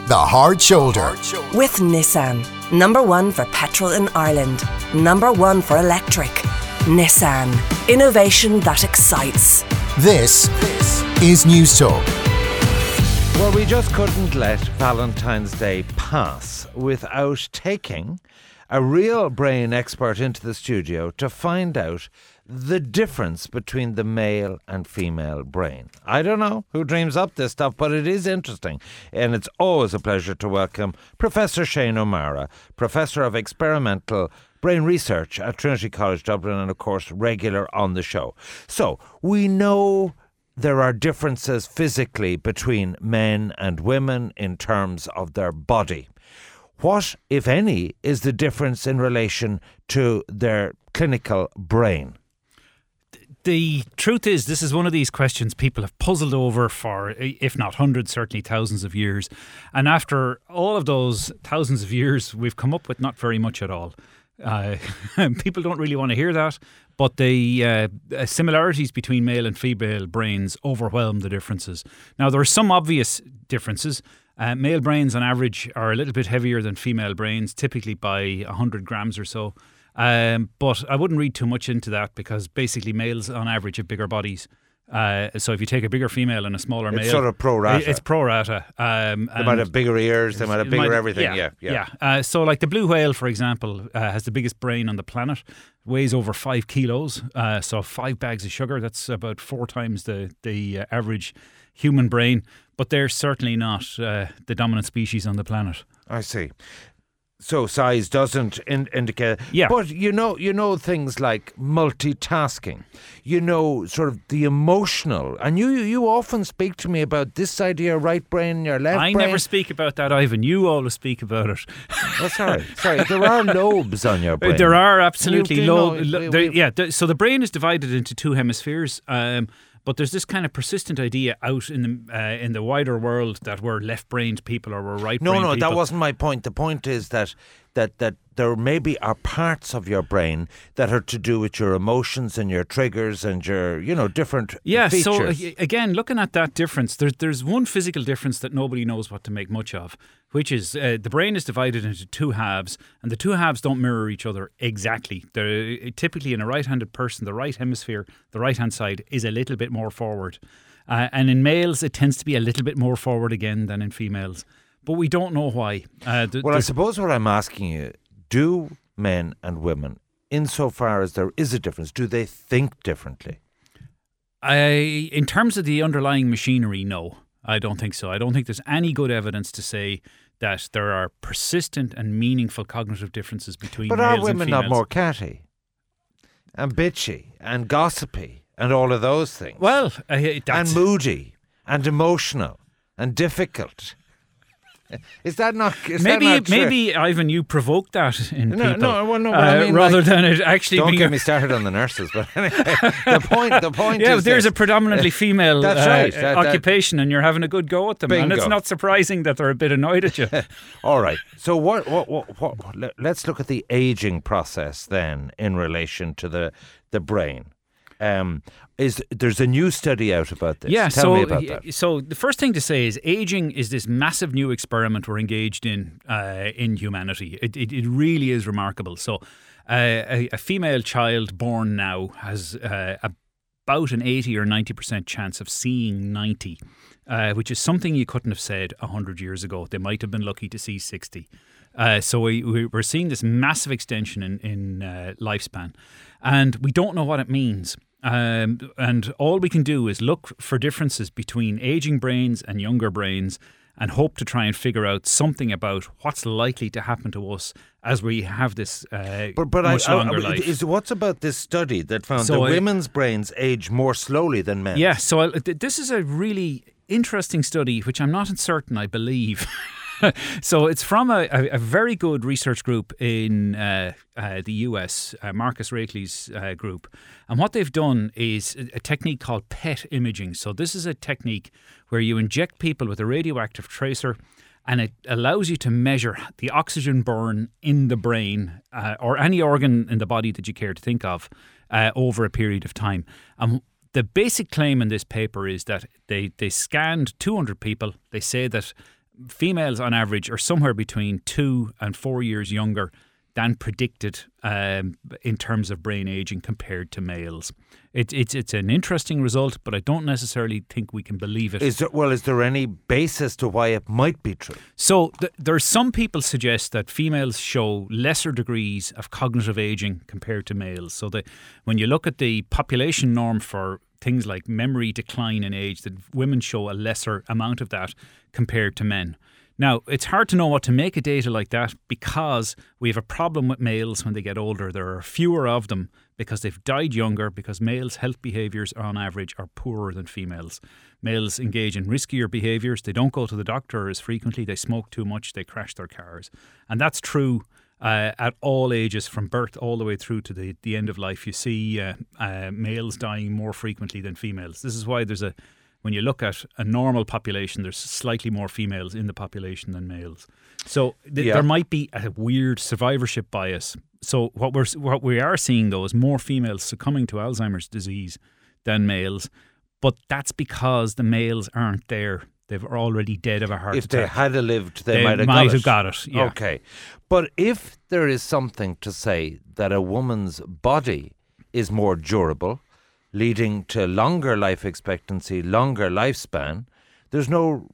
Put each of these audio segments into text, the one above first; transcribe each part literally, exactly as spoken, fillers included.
The Hard Shoulder. With Nissan. Number one for petrol in Ireland. Number one for electric. Nissan. Innovation that excites. This is News Talk. Well, we just couldn't let Valentine's Day pass without taking a real brain expert into the studio to find out the difference between the male and female brain. I don't know who dreams up this stuff, but it is interesting. And it's always a pleasure to welcome Professor Shane O'Mara, Professor of Experimental Brain Research at Trinity College Dublin, and of course regular on the show. So we know there are differences physically between men and women in terms of their body. What, if any, is the difference in relation to their clinical brain? The truth is, this is one of these questions people have puzzled over for, if not hundreds, certainly thousands of years. And after all of those thousands of years, we've come up with not very much at all. Uh, people don't really want to hear that, but the uh, similarities between male and female brains overwhelm the differences. Now, there are some obvious differences. Uh, male brains, on average, are a little bit heavier than female brains, typically by one hundred grams or so. Um, but I wouldn't read too much into that, because basically males on average have bigger bodies. Uh, so if you take a bigger female and a smaller it's male, it's sort of pro rata. It's pro rata. Um, they might have bigger ears. They might have bigger might, everything. Yeah, yeah, yeah. yeah. Uh, so like the blue whale, for example, uh, has the biggest brain on the planet. Weighs over five kilos. Uh, so five bags of sugar. That's about four times the the uh, average human brain. But they're certainly not uh, the dominant species on the planet. I see. So size doesn't in- indicate. Yeah. But you know, you know things like multitasking. You know, sort of the emotional. And you you often speak to me about this side of your right brain and your left I brain. never speak about that, Ivan. You always speak about it. Oh, sorry. Sorry. There are lobes on your brain. There are absolutely You- you know, lobes. we- There- we- yeah. th- So the brain is divided into two hemispheres. Um, But there's this kind of persistent idea out in the uh, in the wider world that we're left-brained people or we're right-brained No, people. no, that wasn't my point. The point is that that that there maybe are parts of your brain that are to do with your emotions and your triggers and your, you know, different Yeah, features. so uh, again, looking at that difference, there's there's one physical difference that nobody knows what to make much of, which is uh, the brain is divided into two halves, and the two halves don't mirror each other exactly. They're, typically, in a right-handed person, the right hemisphere, the right-hand side, is a little bit more forward. Uh, and in males, it tends to be a little bit more forward again than in females. But we don't know why. Uh, th- well, I suppose what I'm asking you, do men and women, insofar as there is a difference, do they think differently? I, in terms of the underlying machinery, no. I don't think so. I don't think there's any good evidence to say that there are persistent and meaningful cognitive differences between But males are women and females. not more catty and bitchy and gossipy and all of those things? Well, uh, that's... and moody and emotional and difficult. Is that not? Is maybe, that not true? maybe Ivan, you provoked that in No, people. no, well, no, but uh, I mean, rather like, than it actually Don't being. get me started on the nurses, but anyway, the point, the point Yeah, is but there's this. a predominantly female That's uh, right, that- that- occupation, and you're having a good go at them, and it's Bingo. not surprising that they're a bit annoyed at you. All right. So what, what, what, what, what? let- Let's look at the aging process then in relation to the the brain. Um, is there's a new study out about this? Yeah, Tell so me about that. so the first thing to say is aging is this massive new experiment we're engaged in uh, in humanity. It, it it really is remarkable. So uh, a, a female child born now has uh, about an eighty or ninety percent chance of seeing ninety, uh, which is something you couldn't have said one hundred years ago. They might have been lucky to see sixty. Uh, so we, we, we're seeing this massive extension in, in uh, lifespan, and we don't know what it means. Um, and all we can do is look for differences between aging brains and younger brains and hope to try and figure out something about what's likely to happen to us as we have this uh, But, but much I, I, longer I, life. is what's about this study that found So that I- women's brains age more slowly than men's? Yeah, so I, th- this is a really interesting study, which I'm not certain I believe. So it's from a, a, a very good research group in uh, uh, the U S, uh, Marcus Raichley's uh, group. And what they've done is a, a technique called P E T imaging. So this is a technique where you inject people with a radioactive tracer, and it allows you to measure the oxygen burn in the brain uh, or any organ in the body that you care to think of uh, over a period of time. And the basic claim in this paper is that they, they scanned two hundred people. They say that females on average are somewhere between two and four years younger than predicted um, in terms of brain aging compared to males. It, it's it's an interesting result, but I don't necessarily think we can believe it. Is there, well, is there any basis to why it might be true? So th- there's some people suggest that females show lesser degrees of cognitive aging compared to males. So that when you look at the population norm for things like memory decline in age, that women show a lesser amount of that compared to men. Now, it's hard to know what to make of data like that because we have a problem with males when they get older. There are fewer of them because they've died younger, because males' health behaviours on average are poorer than females. Males engage in riskier behaviours. They don't go to the doctor as frequently. They smoke too much. They crash their cars. And that's true uh, at all ages, from birth all the way through to the, the end of life. You see uh, uh, males dying more frequently than females. This is why there's a When you look at a normal population, there's slightly more females in the population than males. So th- yeah. there might be a weird survivorship bias. So what we're what we are seeing though is more females succumbing to Alzheimer's disease than males, but that's because the males aren't there. They're already dead of a heart if attack. If they had lived, they, they might have might got have it. got it. Yeah. Okay, but if there is something to say that a woman's body is more durable, leading to longer life expectancy, longer lifespan, there's no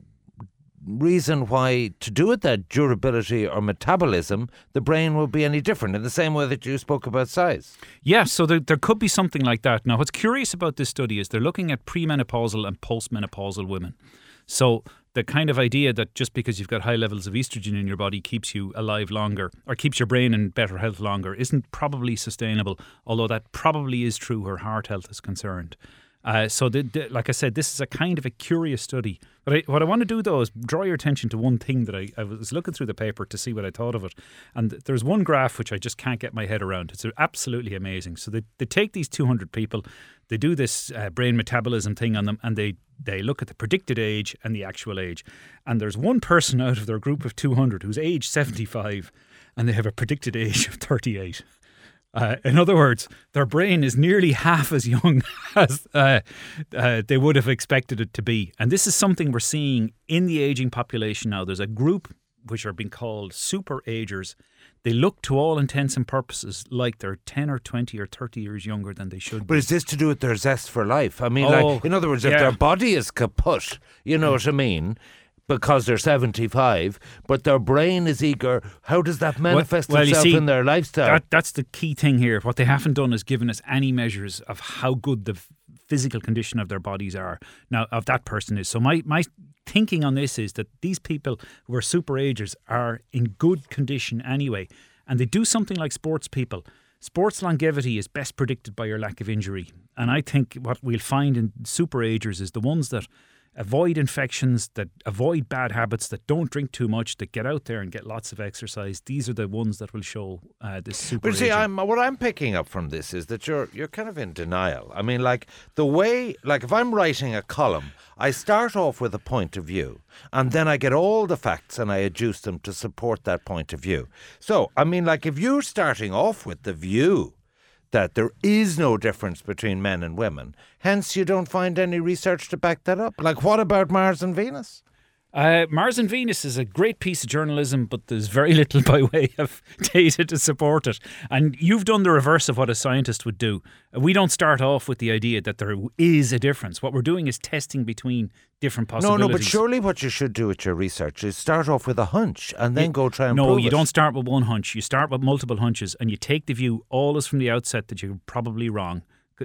reason why to do it that durability or metabolism, the brain will be any different, in the same way that you spoke about size. Yeah, so there, there could be something like that. Now, what's curious about this study is they're looking at premenopausal and postmenopausal women. So the kind of idea that just because you've got high levels of estrogen in your body keeps you alive longer or keeps your brain in better health longer isn't probably sustainable, although that probably is true where heart health is concerned. Uh, so, the, the, like I said, this is a kind of a curious study. But I, what I want to do, though, is draw your attention to one thing that I, I was looking through the paper to see what I thought of it. And there's one graph which I just can't get my head around. It's absolutely amazing. So they, they take these two hundred people, they do this uh, brain metabolism thing on them, and they, they look at the predicted age and the actual age. And there's one person out of their group of two hundred who's age seventy-five, and they have a predicted age of thirty-eight. Uh, in other words, their brain is nearly half as young as uh, uh, they would have expected it to be. And this is something we're seeing in the ageing population now. There's a group which are being called super agers. They look to all intents and purposes like they're ten or twenty or thirty years younger than they should But be. is this to do with their zest for life? I mean, Oh, like, in other words, if yeah. their body is kaput, you know what I mean? Because they're seventy-five, but their brain is eager. How does that manifest well, you itself see, in their lifestyle? That, that's the key thing here. What they haven't done is given us any measures of how good the f- physical condition of their bodies are, now of that person is. So my, my thinking on this is that these people who are super agers are in good condition anyway, and they do something like sports people. Sports longevity is best predicted by your lack of injury. And I think what we'll find in super agers is the ones that avoid infections, that avoid bad habits, that don't drink too much, that get out there and get lots of exercise. These are the ones that will show uh, this super But see, aging. I'm, what I'm picking up from this is that you're you're kind of in denial. I mean, like the way, like if I'm writing a column, I start off with a point of view, and then I get all the facts and I adduce them to support that point of view. So, I mean, like if you're starting off with the view that there is no difference between men and women, hence you don't find any research to back that up. Like, what about Mars and Venus? Uh, Mars and Venus is a great piece of journalism, but there's very little by way of data to support it. And you've done the reverse of what a scientist would do. We don't start off with the idea that there is a difference. What we're doing is testing between different No, possibilities. no, but surely what you should do with your research is start off with a hunch and then go try and No, prove you it. don't start with one hunch. You start with multiple hunches, and you take the view always from the outset that you're probably wrong.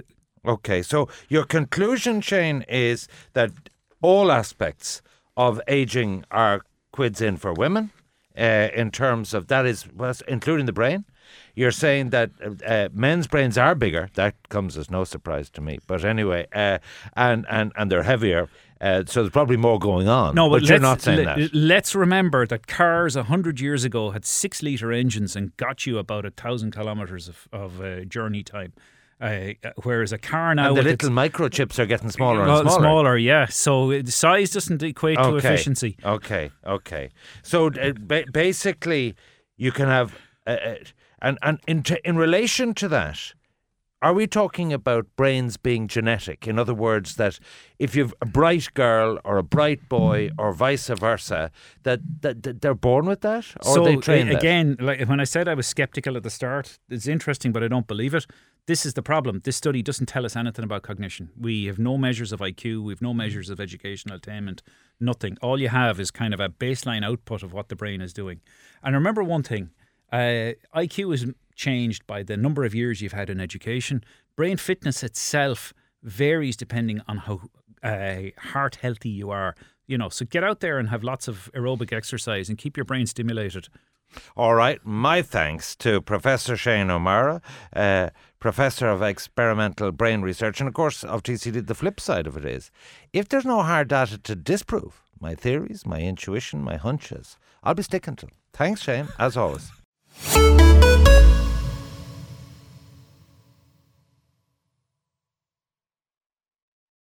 Okay, so your conclusion, Shane, is that all aspects of ageing are quids in for women, uh, in terms of that is, well, including the brain. You're saying that uh, men's brains are bigger. That comes as no surprise to me. But anyway, uh, and, and, and they're heavier. Uh, so there's probably more going on. No, but, but you're let's, not saying le- that. Let's remember that cars a hundred years ago had six litre engines and got you about a thousand kilometres of, of uh, journey time. Uh, whereas a car now And the with little its, microchips are getting smaller well, and smaller. yeah. So uh, the size doesn't equate to Okay, efficiency. Okay, okay. So uh, ba- basically, you can have, uh, uh, and and in t- in relation to that, are we talking about brains being genetic? In other words, that if you've a bright girl or a bright boy or vice versa, that, that, that they're born with that, or so they train uh, again, like when I said I was skeptical at the start, it's interesting, but I don't believe it. This is the problem. This study doesn't tell us anything about cognition. We have no measures of I Q. We have no measures of educational attainment. Nothing. All you have is kind of a baseline output of what the brain is doing. And remember one thing. Uh, I Q is changed by the number of years you've had in education. Brain fitness itself varies depending on how uh, heart healthy you are. You know, so get out there and have lots of aerobic exercise and keep your brain stimulated. All right, my thanks to Professor Shane O'Meara, uh, Professor of Experimental Brain Research, and of course of T C D. The flip side of it is, if there's no hard data to disprove my theories, my intuition, my hunches, I'll be sticking to them. Thanks, Shane, as always.